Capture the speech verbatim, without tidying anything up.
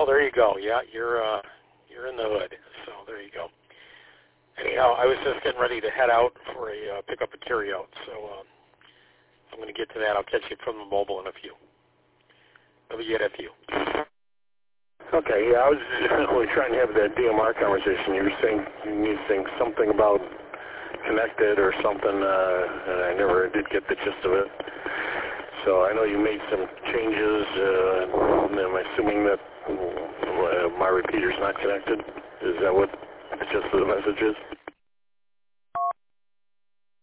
there you go. Yeah, you're uh, you're in the hood. So there you go. Anyhow, I was just getting ready to head out for a uh, pick up a carryout. So uh, I'm going to get to that. I'll catch you from the mobile in a few. Maybe get a few. Okay, yeah, I was really trying to have that D M R conversation. You were saying you need to think something about connected or something, uh, and I never did get the gist of it. So I know you made some changes. Uh, I'm assuming that uh, my repeater's not connected. Is that what the gist of the message is?